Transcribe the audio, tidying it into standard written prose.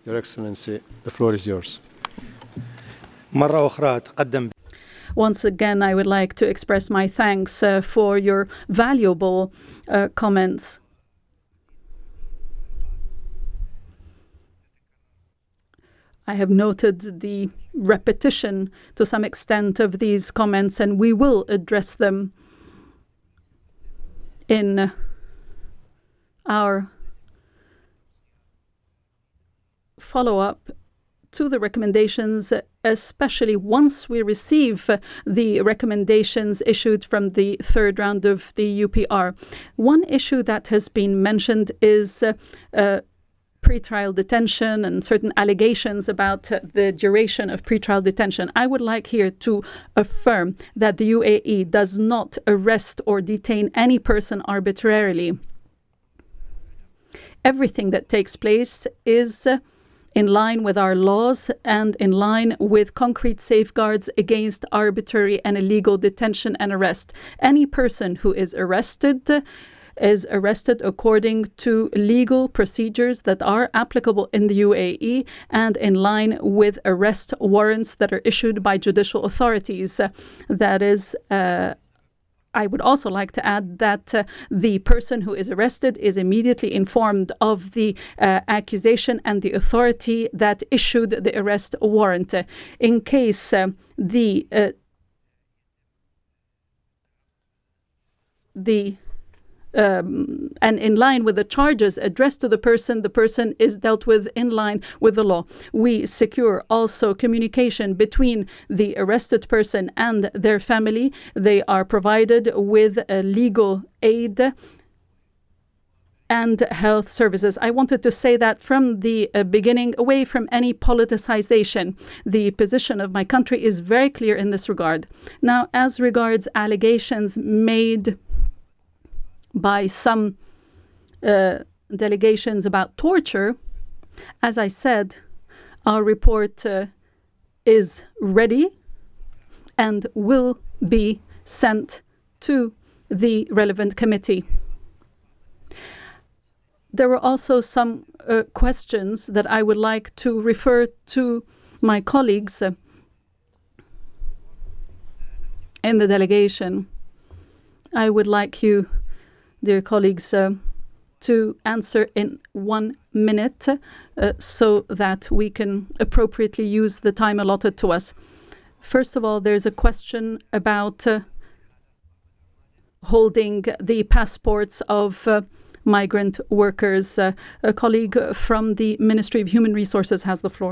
Your Excellency, the floor is yours. مرة أخرى أتقدم. Once again, I would like to express my thanks for your valuable comments. I have noted the repetition to some extent of these comments, and we will address them in our follow-up to the recommendations, especially once we receive the recommendations issued from the third round of the UPR. One issue that has been mentioned is pretrial detention and certain allegations about the duration of pretrial detention. I would like here to affirm that the UAE does not arrest or detain any person arbitrarily. Everything that takes place is in line with our laws and in line with concrete safeguards against arbitrary and illegal detention and arrest. Any person who is arrested according to legal procedures that are applicable in the UAE and in line with arrest warrants that are issued by judicial authorities. That is, I would also like to add that the person who is arrested is immediately informed of the accusation and the authority that issued the arrest warrant. In case and in line with the charges addressed to the person is dealt with in line with the law. We secure also communication between the arrested person and their family. They are provided with legal aid and health services. I wanted to say that from the beginning, away from any politicization. The position of my country is very clear in this regard. Now, as regards allegations made by some delegations about torture, as I said, our report is ready and will be sent to the relevant committee. There were also some questions that I would like to refer to my colleagues in the delegation. I would like you, dear colleagues, to answer in 1 minute so that we can appropriately use the time allotted to us. First of all, there's a question about holding the passports of migrant workers. A colleague from the Ministry of Human Resources has the floor.